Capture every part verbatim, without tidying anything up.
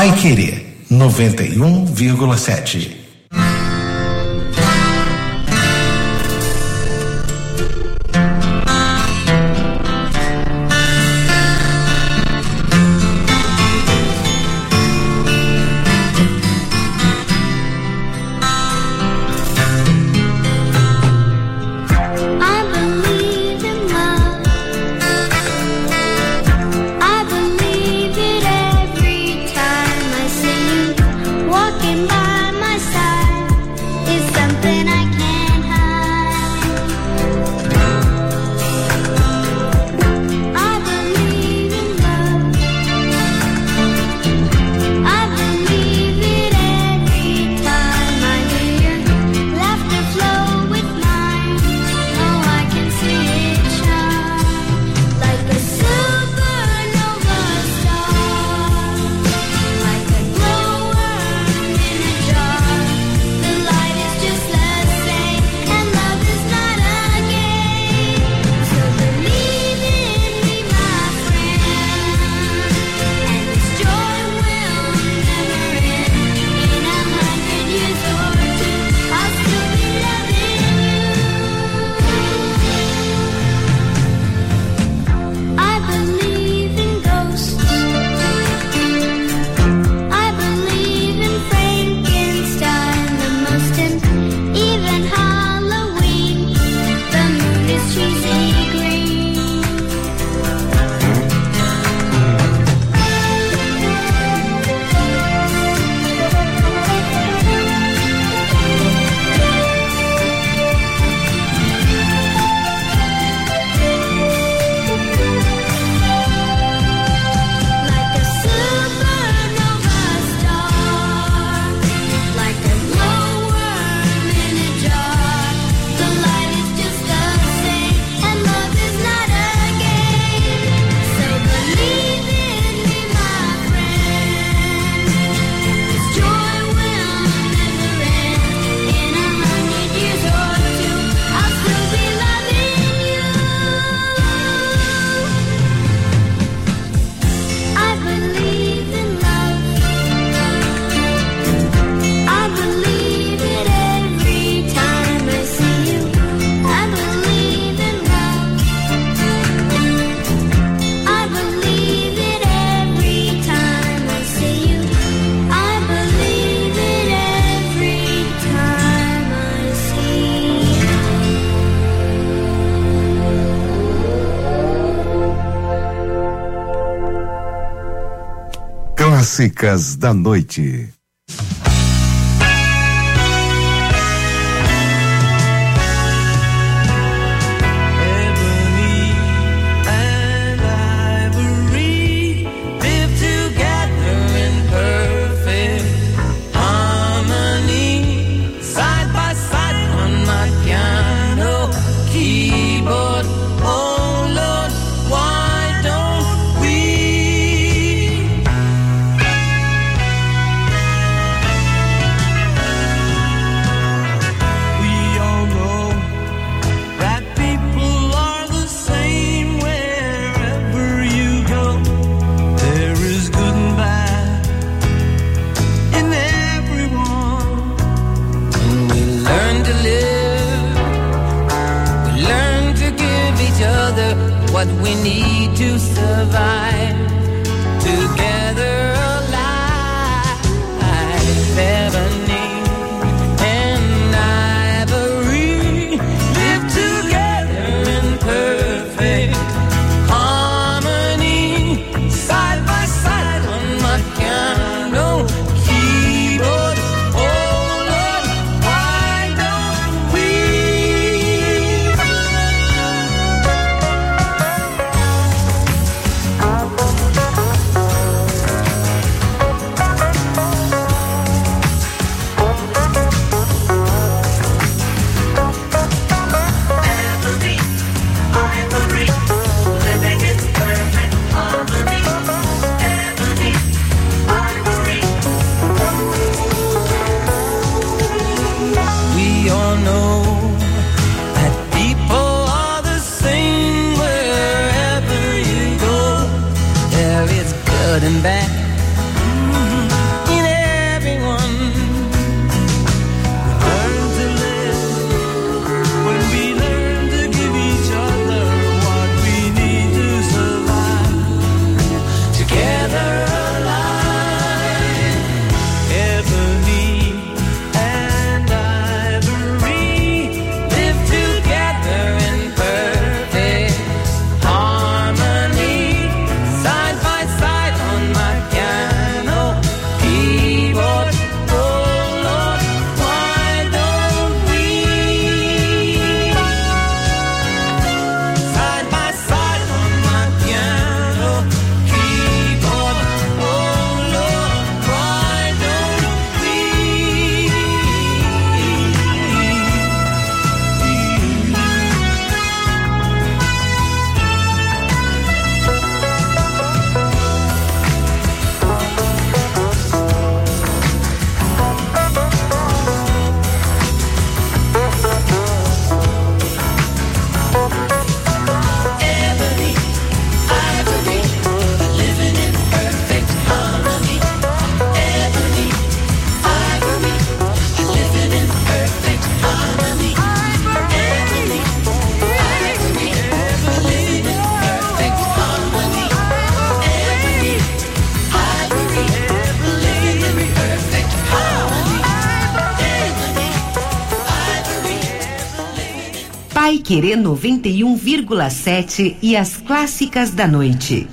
Paiquerê noventa e um vírgula sete. Clássicas da noite. What we need to survive together, alive, ebony and ivory, live together in perfect harmony, side by side on my piano keyboard. Oh Lord, why don't we? And bad, mm-hmm. Paiquerê noventa e um vírgula sete e as clássicas da noite.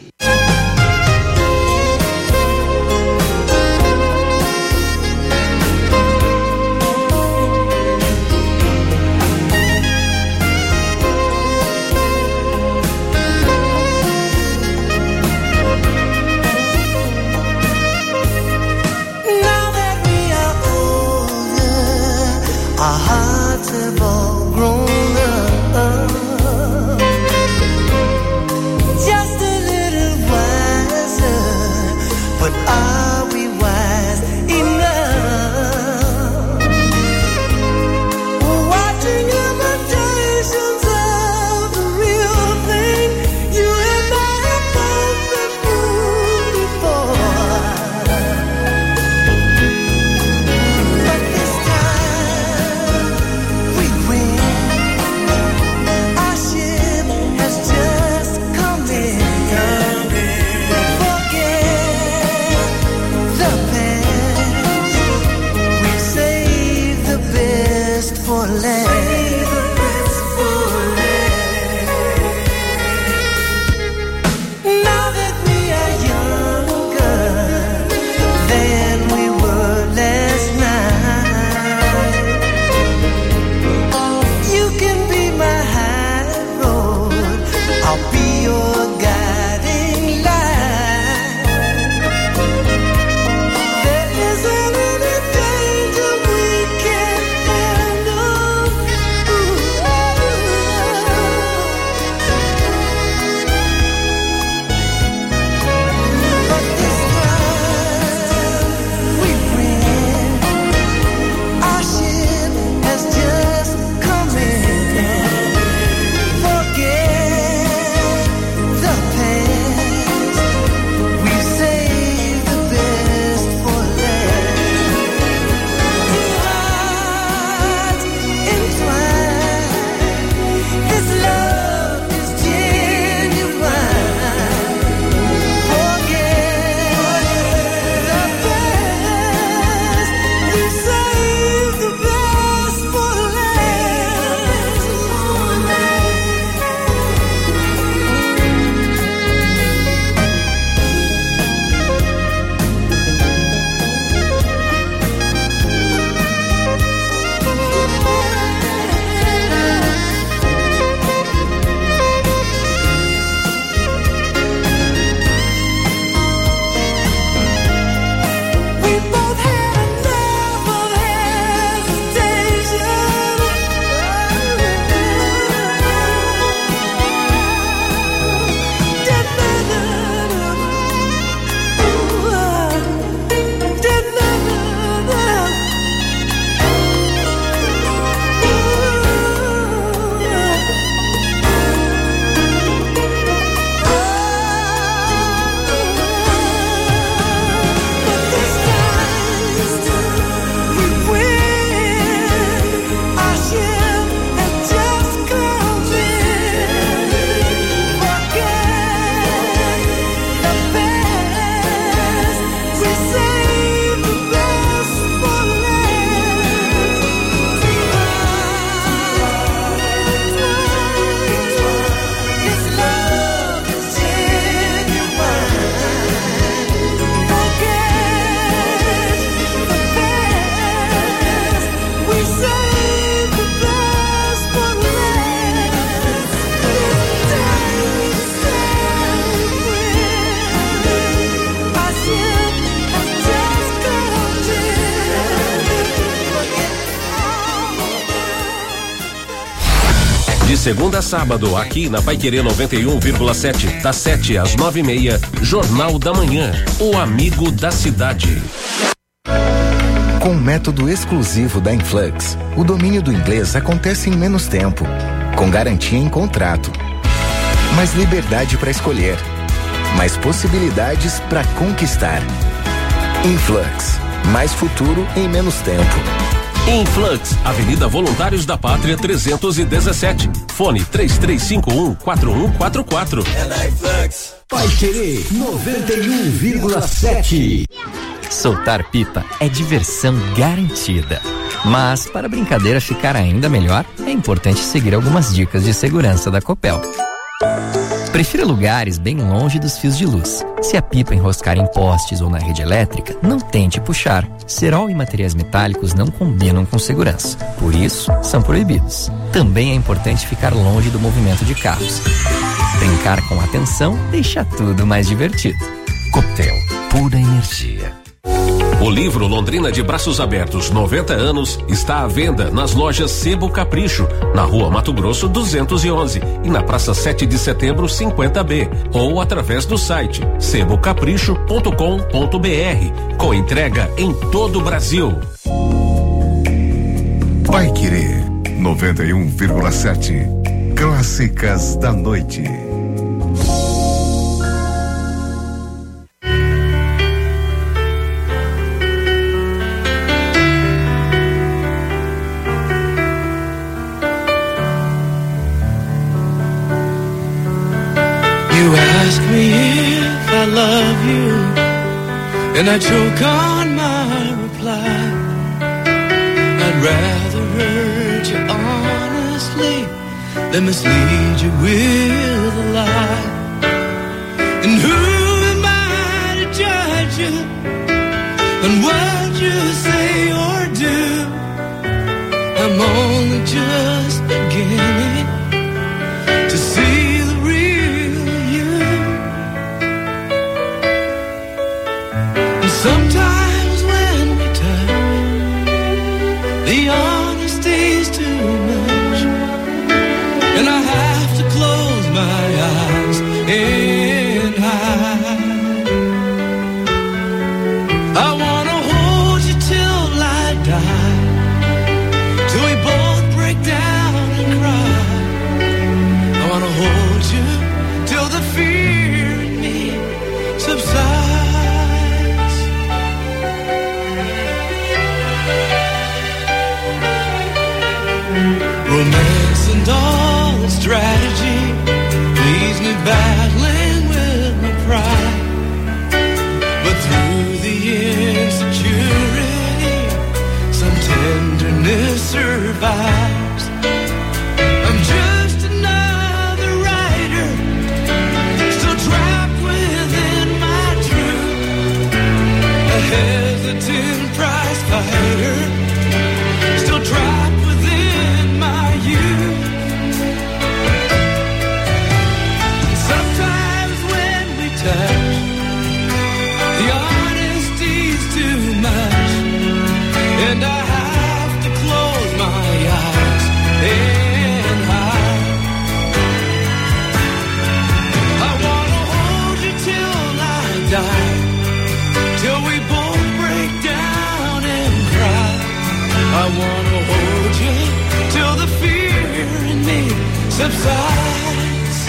segunda a sábado, aqui na Paiquerê noventa e um vírgula sete, das sete às nove e meia, Jornal da Manhã, o amigo da cidade. Com o método exclusivo da Influx, o domínio do inglês acontece em menos tempo, com garantia em contrato. Mais liberdade para escolher, mais possibilidades para conquistar. Influx, mais futuro em menos tempo. Influx, Avenida Voluntários da Pátria trezentos e dezessete. Fone três três cinco um, quatro um quatro quatro. É na Influx. Paiquerê noventa e um vírgula sete. Soltar pipa é diversão garantida. Mas, para a brincadeira ficar ainda melhor, é importante seguir algumas dicas de segurança da Copel. Prefira lugares bem longe dos fios de luz. Se a pipa enroscar em postes ou na rede elétrica, não tente puxar. Cerol e materiais metálicos não combinam com segurança. Por isso, são proibidos. Também é importante ficar longe do movimento de carros. Brincar com atenção deixa tudo mais divertido. Copel, pura energia. O livro Londrina de Braços Abertos noventa anos está à venda nas lojas Sebo Capricho, na Rua Mato Grosso duzentos e onze e na Praça sete de Setembro cinquenta B, ou através do site sebo capricho ponto com ponto br, com entrega em todo o Brasil. Paiquerê noventa e um vírgula sete. Clássicas da noite. You ask me if I love you, and I choke on my reply. I'd rather hurt you honestly than mislead you with a lie. And who am I to judge you on what you say or do? I'm only just beginning to see the real you. And sometimes when we touch, the honesty's too much, and I have to close my eyes and hide. I wanna hold you till I die, till we both break down and cry. I wanna hold you till the fear in me subsides. Romance and all its strategy leaves me battling with my pride. But through the insecurity, some tenderness survives. I'm just another writer, still trapped within my truth. A hesitant prize fighter, still trapped within my youth. Sometimes when we touch, the honesty's too much, and I have to close my eyes and hide. I wanna hold you till I die, till we both break down and cry. I wanna hold you till the fear in me subsides.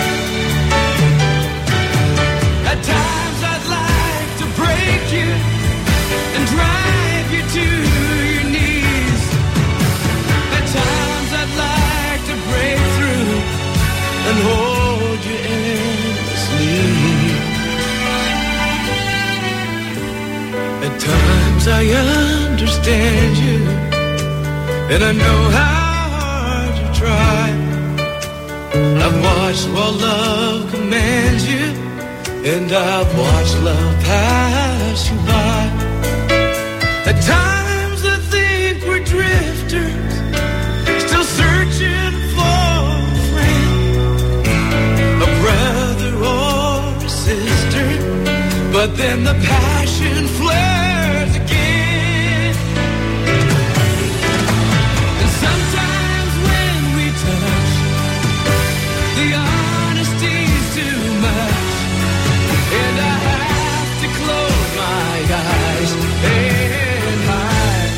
At times I'd like to break you and drive you to your knees. At times I'd like to break through and hold you endlessly. At times I understand you, and I know how hard you try. I've watched while love commands you, and I've watched love pass you by. At times I think we're drifters, still searching for a friend, a brother or a sister, but then the passion flares again. And sometimes when we touch, the honesty's too much, and I have to close my eyes and hide.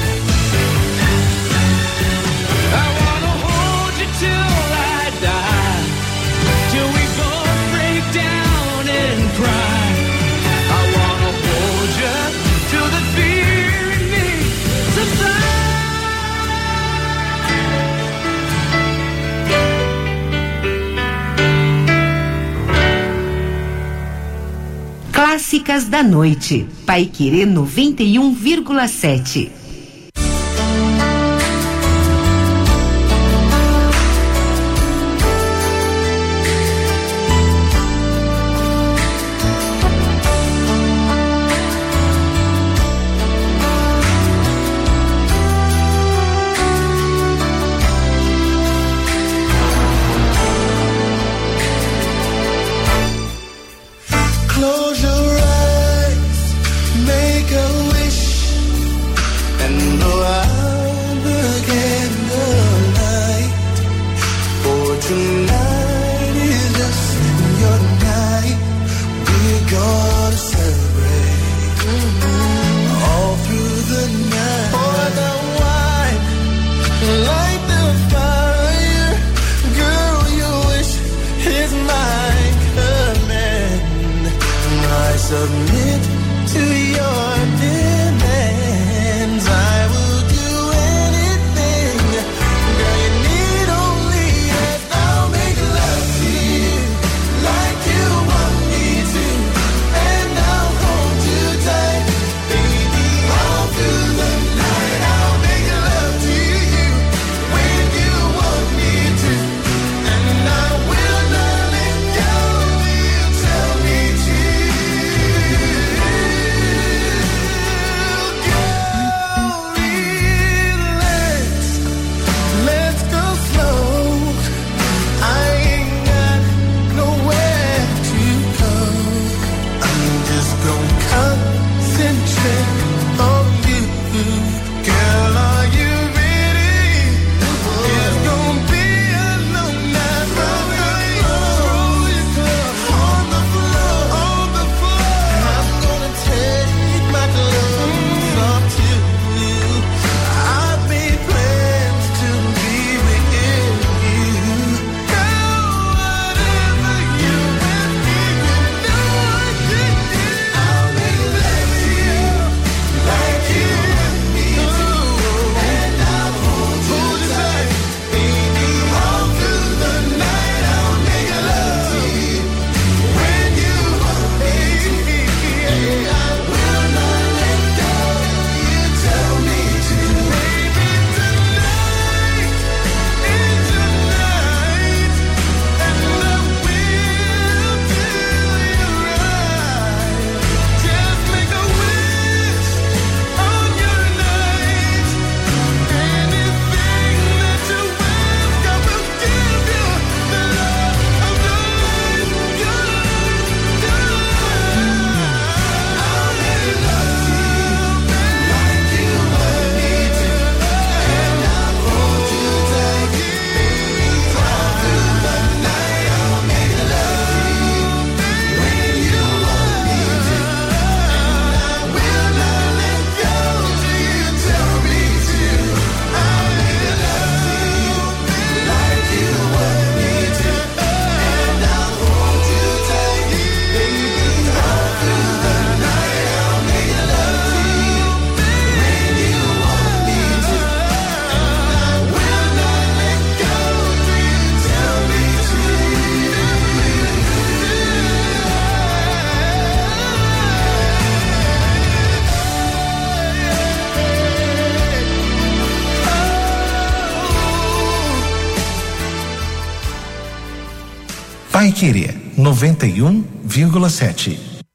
I wanna hold you till I die, till we both break down and cry. I wanna hold you till the fear in me subsides. Clássicas da noite. Paiquerê noventa e um vírgula sete. Close your eyes, make a wish, and blow out the candlelight. For tonight is just your night. We're gonna celebrate mm-hmm. all through the night. Pour the wine, light the fire. Girl, your wish is my command. I submit to your demands. I will do anything. Girl, you need only ask. I'll make love to you like you want me to, and I'll hold you tight, baby, all through the night. I'll make love to you when you want me to, and I will not let go till you tell me to. Girl, relax, let's go slow. I ain't got nowhere to go. I'm just gonna concentrate on you. Girl, are you ready? It's gonna be a long night. Roll your clothes on the floor, on the floor. I'm gonna take my clothes off to you. I've made plans to be with you. Girl, whatever you ask me, you know I can do. I'll make love to you like you want me to, and I'll hold you tight, baby, all through the night. I'll make love to you when you want me to, and I will not let go till you tell me to. Baby, tonight is your night, and I will do you right. Just make a wish on your night. Anything that you ask, I will give you the love of your life, your life, your life. I'll make love to you like you want me to, and I'll hold you tight, baby, all through the night. I'll make love to you when you want me to, and I will not let go till you tell me to. I'll make love to you like you want me to, and I'll hold you tight, baby, all through the night. I'll make love to you when you want me to, and I will not let go till you tell me to. Pai Querer noventa e um vírgula sete.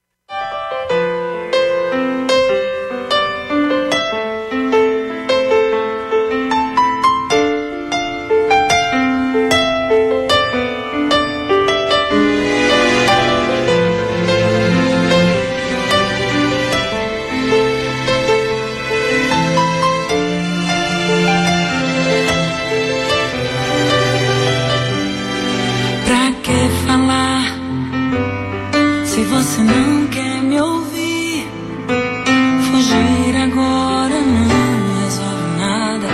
Pra que falar se você não quer me ouvir? Fugir agora não resolve nada,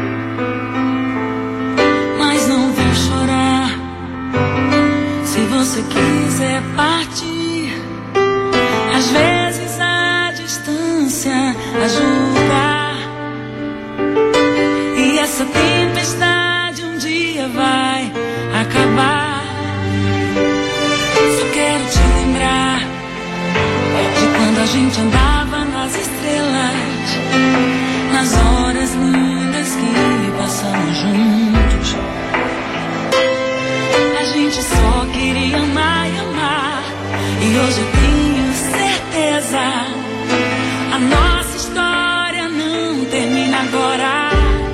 mas não vem chorar. Se você quiser partir, às vezes a distância ajuda, e essa tempestade um dia vai acabar. Só quero te lembrar de quando a gente andava nas estrelas, nas horas lindas que passamos juntos. A gente só queria amar e amar, e hoje eu tenho certeza, a nossa história não termina agora,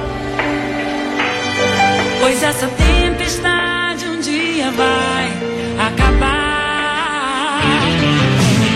pois essa tempestade um dia vai acabar.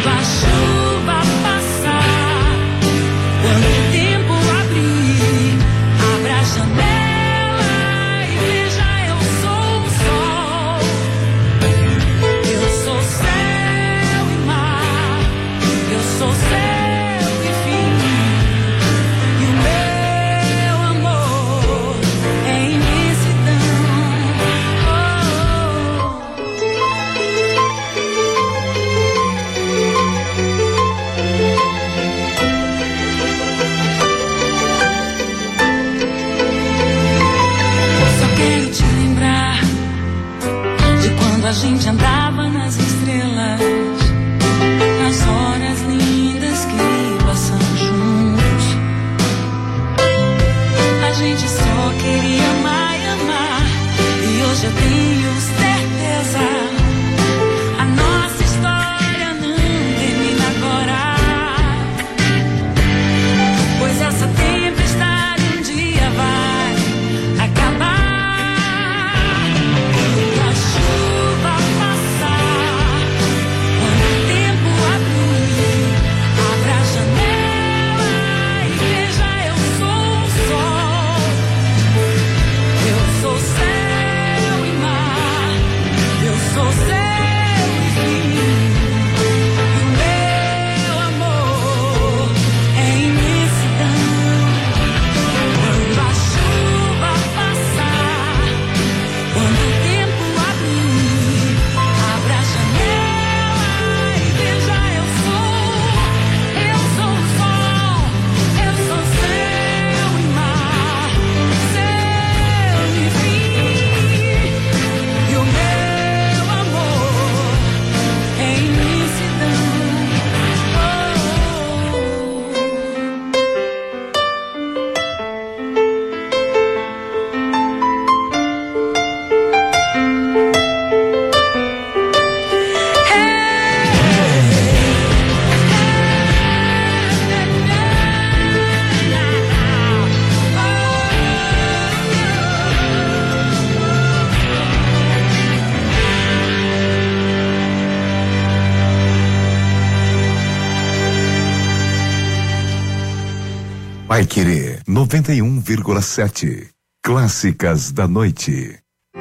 Paiquerê noventa e um vírgula sete. Clássicas da noite.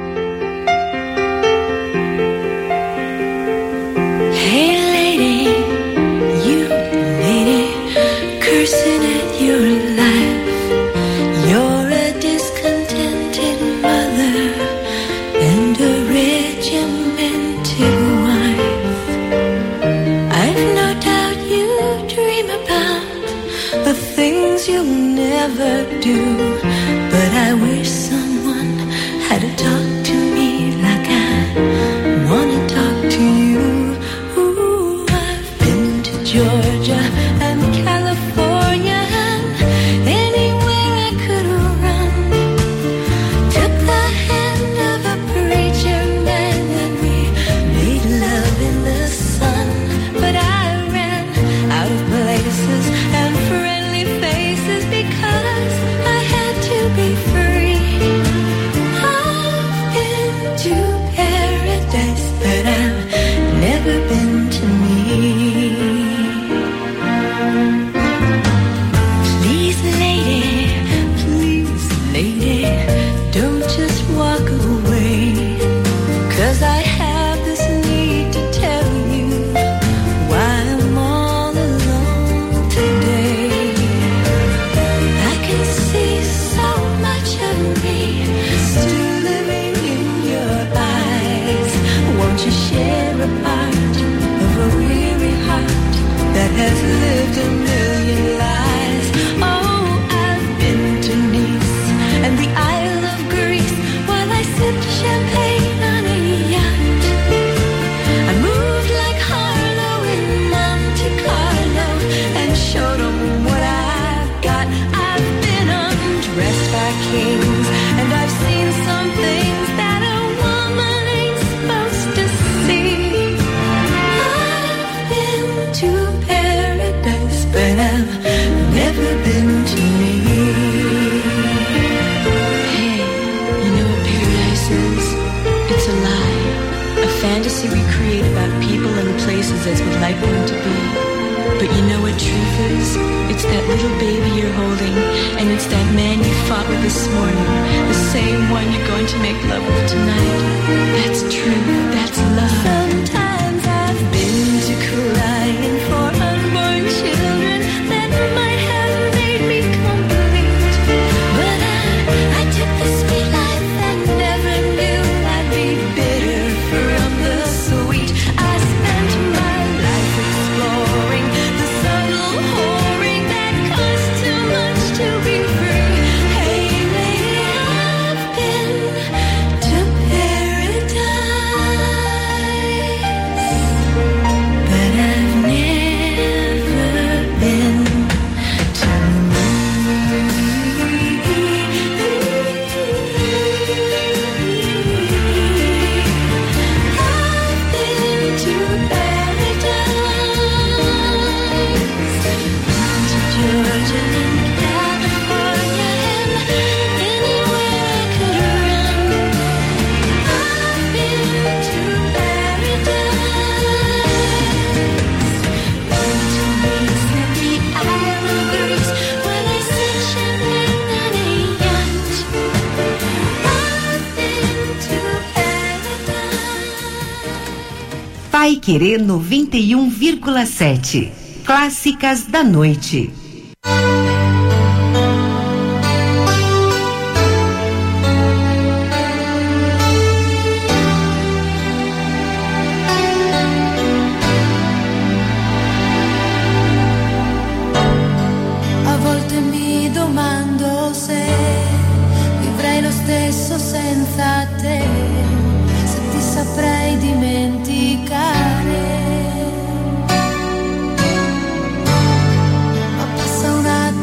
Hey lady, you lady, cursing at your life. You're a discontented mother and a regimented wife. I've no doubt you dream about the things you'll never do, but I wish someone had to talk to me like I wanna talk to you. Ooh, I've been to Georgia and California and anywhere I could run. Took the hand of a preacher man and we made love in the sun. But I ran out of places and friendly faces because I had to be free. I've been to paradise, but I've never been to me. Please, lady, please, lady, don't just walk away, 'cause I have this need to tell you why I'm all alone today. I can see so much of me still living in your eyes. Won't you share a part of a weary heart that has lived a million lives? Oh, I've been to Nice and the Isle of Greece while I sipped champagne on a yacht. I moved like Harlow in Monte Carlo and showed 'em what I've got. I've been undressed by kings and I've seen some things that a woman ain't supposed to see. I've been to paradise, but I've never been to me. Hey, you know what paradise is? It's a lie, a fantasy we create about people and places as we'd like them to be. But you know what truth is? It's that little baby you're holding, and it's that man you fought with this morning, the same one you're going to make love with tonight. That's truth, that's love. Sometimes I've been to crying for unborn children that might have made me complete. But I, I took the sweet life and never knew I'd be bitter from the sweet. I spent my life exploring the subtle whoring that costs too much to be free. Hey lady, I've been to paradise, but I've never been to me. I've been to paradise, to Georgia and California and anywhere I could run. I've been to paradise, been to Nice and the Isle of Greece when I said champagne on a yacht. I've been to paradise. Paiquerê noventa e um vírgula sete. Clássicas da noite. A volte mi domando se vivrei lo stesso senza te, se ti saprei dimenticare. Ma passa un attimo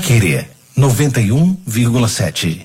Querer noventa e um vírgula sete.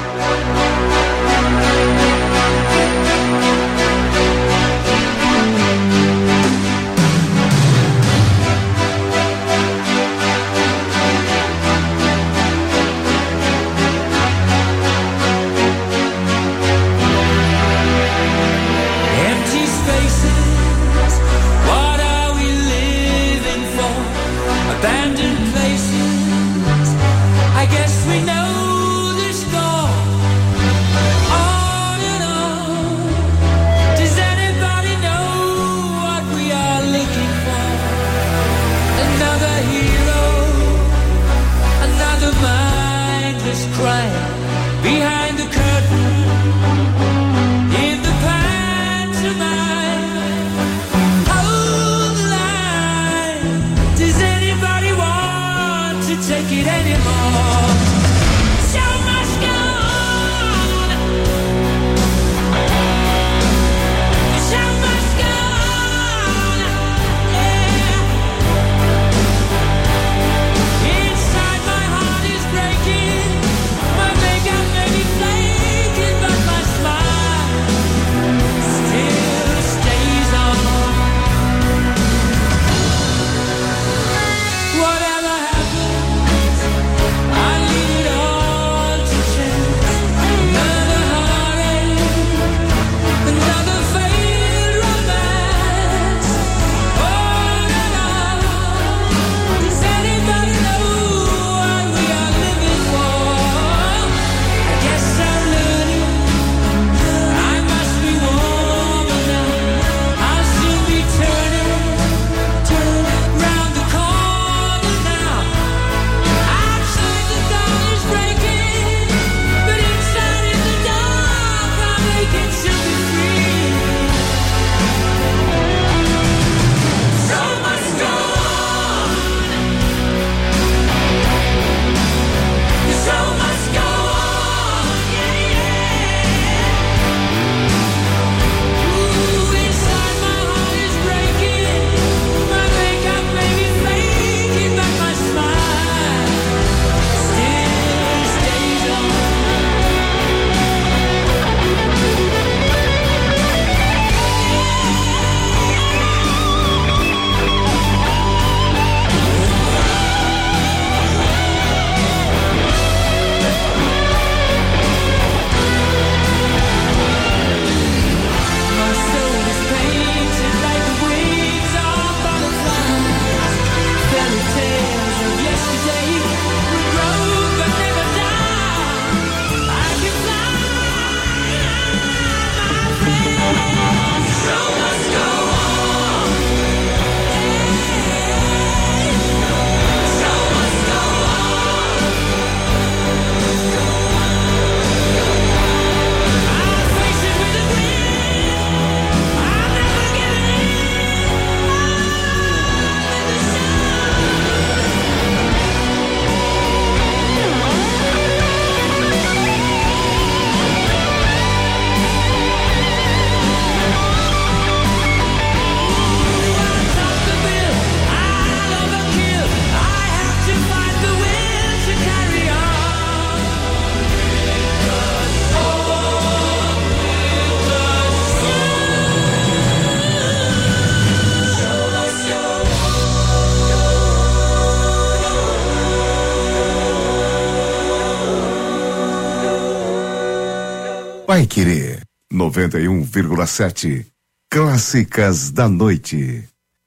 Vai Querer noventa e um vírgula sete. Clássicas da Noite.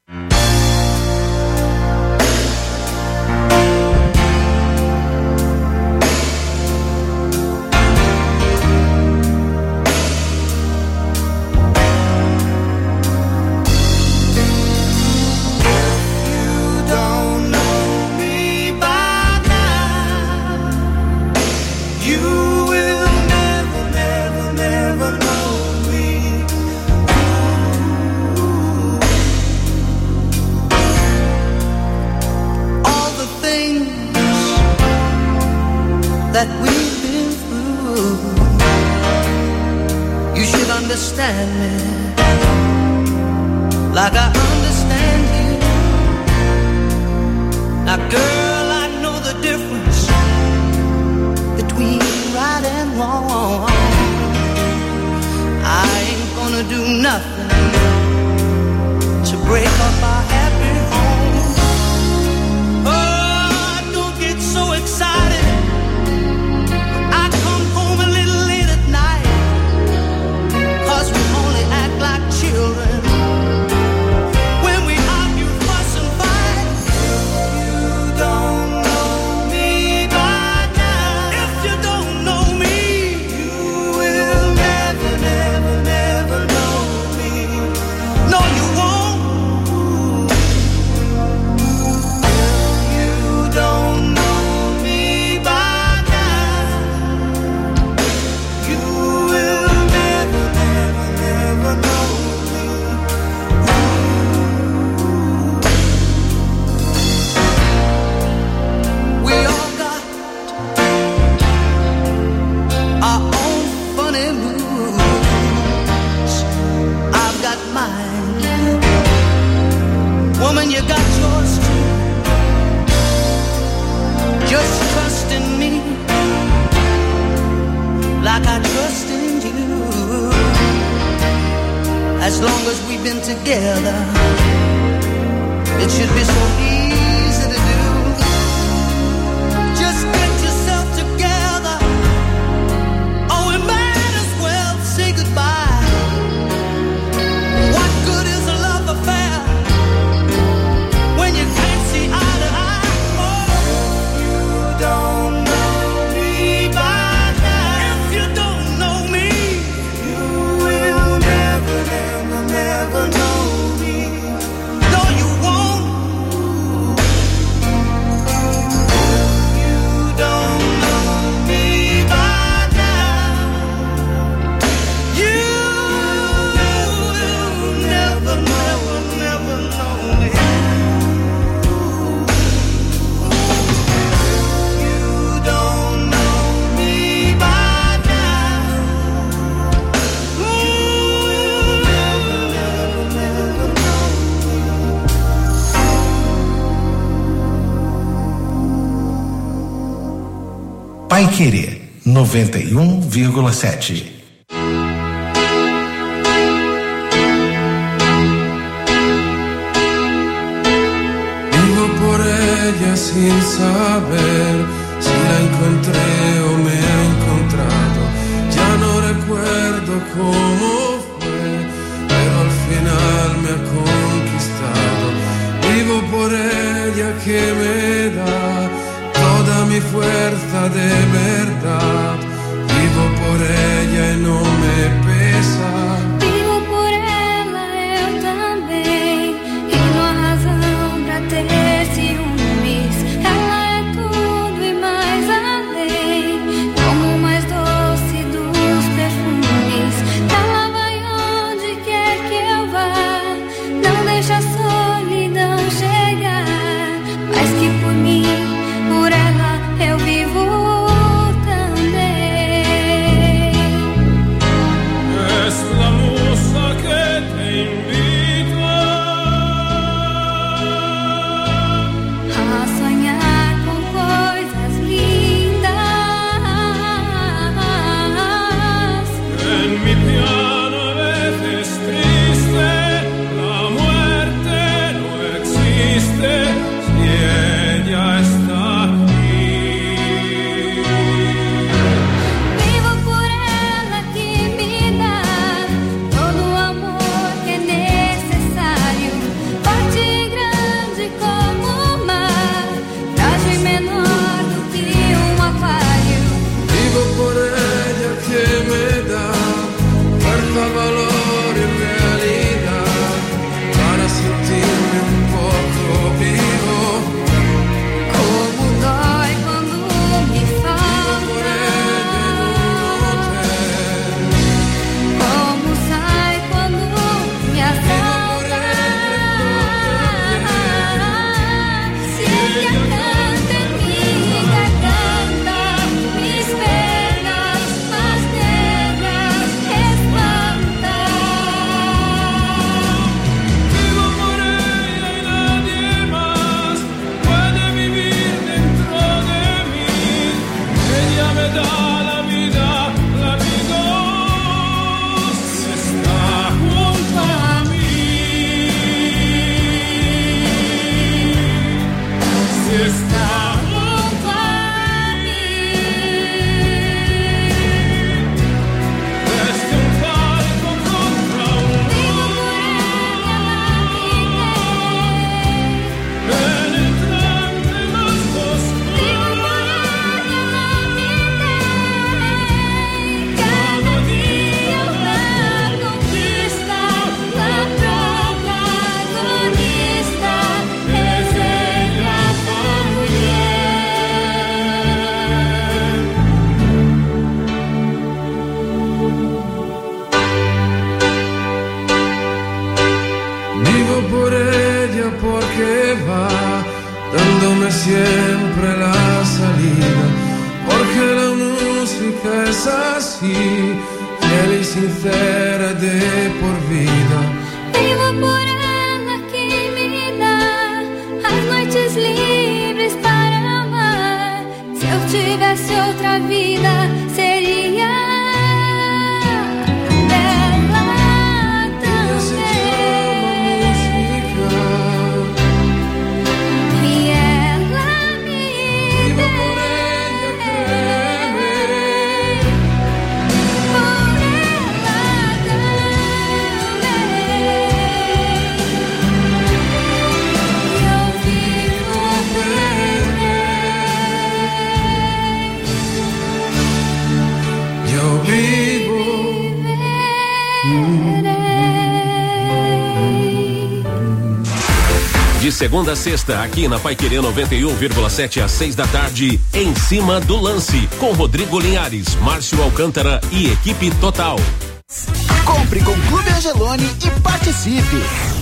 That we've been through, you should understand me like I understand you. Now girl, I know the difference between right and wrong. I ain't gonna do nothing to break up our happy home. Oh, don't get so excited. I come home a little late at night, 'cause we only act like children when we argue, fuss and fight. You don't know me by now. If you don't know me, you will never, never, never know me. No, you won't. You don't know me by now. You will never, never, never know me. We all got our own funny moods. I've got mine. Woman, you got yours too. Just trust in me like I trust in you. As long as we've been together, it should be so easy to do. Just get yourself together, or we might as well say goodbye. What good is a love affair when you can't see eye to eye? Oh, you don't know me by now. If you don't know me, you will never, never, never know me. No, you won't. You don't know me by now. You will never, never, never know me. You don't know me by now. You will never, never, never know me. Pai Querer noventa e um vírgula sete. Vivo por ella sin saber si la encontré o me ha encontrado. Ya no recuerdo cómo fue, pero al final me ha conquistado. Vivo por ella que me da toda mi fuerza de verdad. Vivo por ella y no me pesa. Vivo por ela, eu também. E não há razão pra ter ciúmes. Ela é tudo e mais além. Como o mais doce dos perfumes. Ela vai onde quer que eu vá. Não deixa a solidão chegar. Mais que por mim, por ela eu vivo também. dame siempre la salida, porque la música es así, fiel y sincera de por vida. Vivo por ela que me dá as noites livres para amar. Se eu tivesse outra vida, seria De segunda a sexta, aqui na Paiquerê noventa e um vírgula sete às seis da tarde, Em Cima do Lance, com Rodrigo Linhares, Márcio Alcântara e equipe total. Compre com Clube Angelone e participe.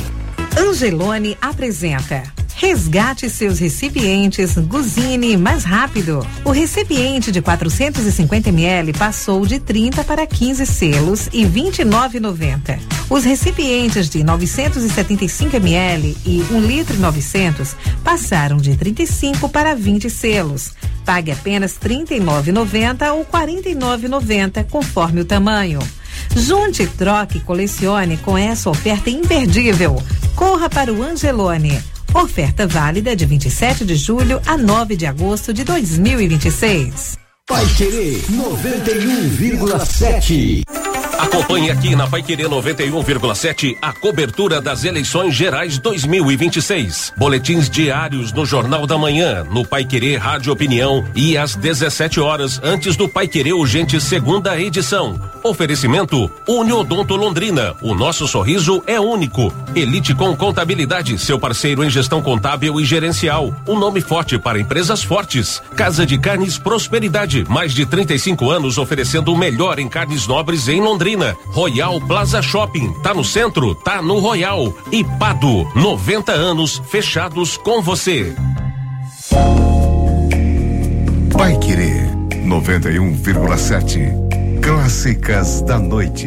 Angelone apresenta Resgate seus recipientes Guzini mais rápido. O recipiente de quatrocentos e cinquenta mililitros passou de trinta para quinze selos e vinte e nove reais e noventa centavos. Os recipientes de novecentos e setenta e cinco mililitros e um litro e novecentos passaram de trinta e cinco para vinte selos. Pague apenas trinta e nove reais e noventa centavos ou quarenta e nove reais e noventa centavos, conforme o tamanho. Junte, troque e colecione com essa oferta imperdível. Corra para o Angelone. Oferta válida de vinte e sete de julho a nove de agosto de dois mil e vinte e seis. Paiquerê noventa e um vírgula sete. Acompanhe aqui na Paiquerê noventa e um vírgula sete a cobertura das eleições gerais dois mil e vinte e seis. Boletins diários no Jornal da Manhã, no Paiquerê Rádio Opinião e às dezessete horas antes do Paiquerê Urgente segunda edição. Oferecimento Uniodonto Londrina. O nosso sorriso é único. Elite com Contabilidade, seu parceiro em gestão contábil e gerencial. Um nome forte para empresas fortes. Casa de Carnes Prosperidade, mais de trinta e cinco anos oferecendo o melhor em carnes nobres em Londrina. Royal Plaza Shopping, tá no centro, tá no Royal. E Pado, noventa anos fechados com você. Paiquerê noventa e um vírgula sete. Clássicas da noite.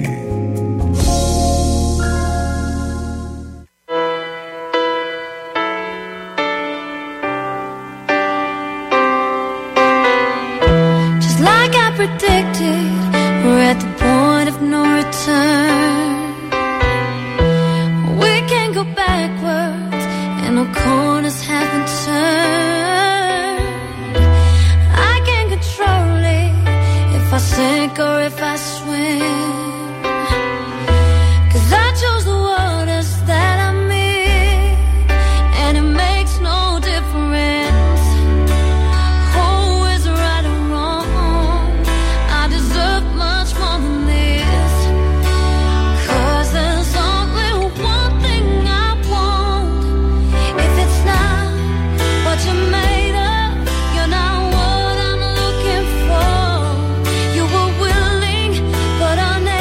Just like I predicted, we're at the point of no return. We can't go backwards, and no corners haven't turned. I can't control it if I sink or if I swim. 'Cause I chose the waters that I'm in, and it makes no difference who is right or wrong. I deserve much more than this, 'cause there's only one thing I want. If it's not what you're made of, you're not what I'm looking for. You were willing, but I never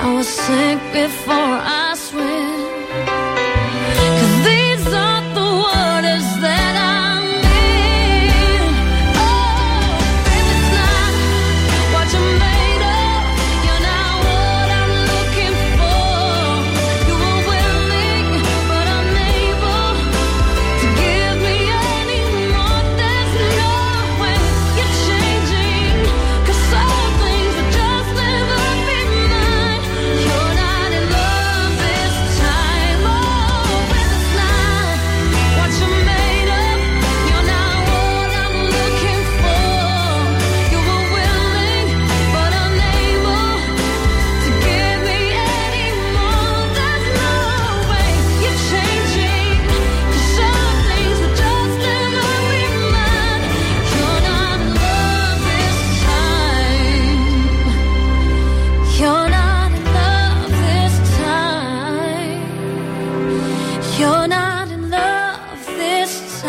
I will sink before I swim. 'Cause these are the waters that I'm in. Oh, if it's not what you're made of, you're not what I'm looking for. You were willing, but unable to give me any more. There's no way you're changing, 'cause some things will just never be mine. You're not in love this time. Oh, if it's not what you're made of, you're not what I'm looking for. You were willing, but unable to give me any more. There's no way you're changing, 'cause some things will just never be mine. You're not in love this time. You're not in love this time. You're not in love this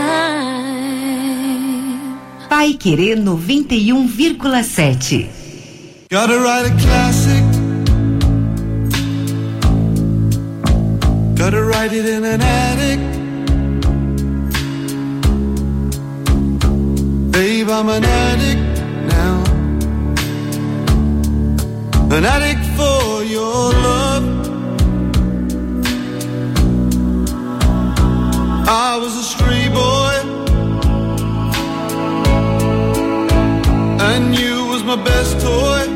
time. Pai Querer noventa e um vírgula sete. Gotta write a classic. Gotta write it in an attic. Babe, I'm an addict now. An addict for your love. I was a stray boy, and you was my best toy.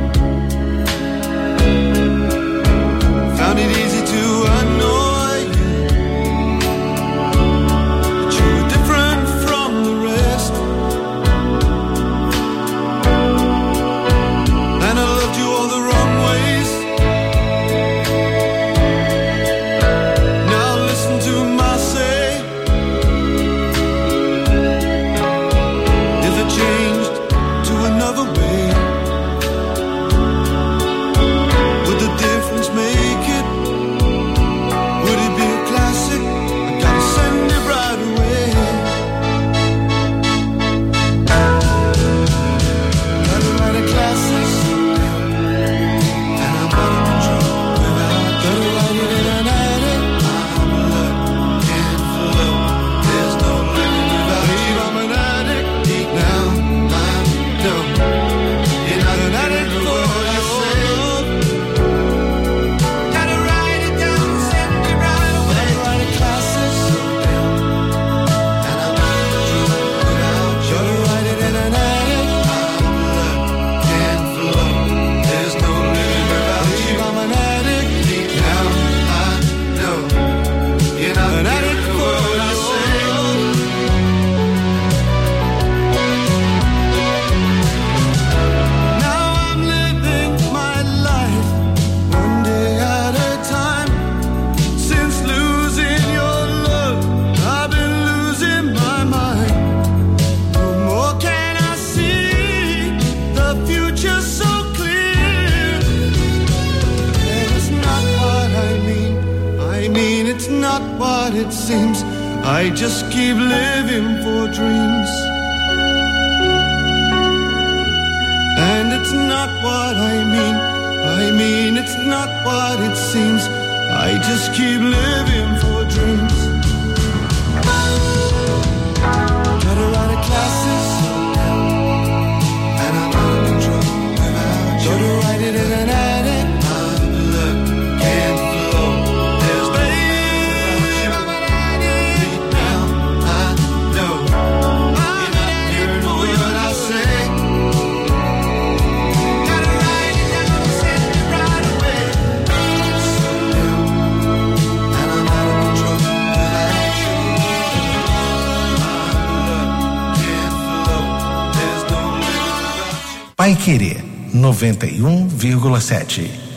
Found it easy to annoy you, but you were different from the rest. And I loved you all the wrong ways. Now listen to my say. If I changed to another way, would the difference make it? Would it be a classic? I gotta send it right away. Gotta write a classic, and I'm out of control without. Gotta write it in an attic. I'm blood can't flow. There's no living without. Babe, I'm an addict deep now. I know you're not an addict for what I say. Gotta write it down, send it right away. Gotta write a classic, and I'm out of control without. Gotta write it in an attic. My blood can't flow. There's no living without you. I'm an addict deep now. I know you're not an addict for what I say. Now I'm living my life one day at a time. Since losing your love, I've been losing my mind. No more can I see the future so clear. And it's not what I mean. I mean it's not what it seems. I just keep living for dreams. And it's not what I mean. I mean it's not what it seems. I just keep living for dreams. Gotta write a classic, and I'm out of control without you. Gotta write it in an attic. My blood can't flow. There's babe, I'm an addict now. I know you're not hearing a word I say. Gotta write it down, send it right away. Slow down, and I'm out of control without you. My blood can't flow. There's no living without you. Pai Querer noventa e um vírgula sete.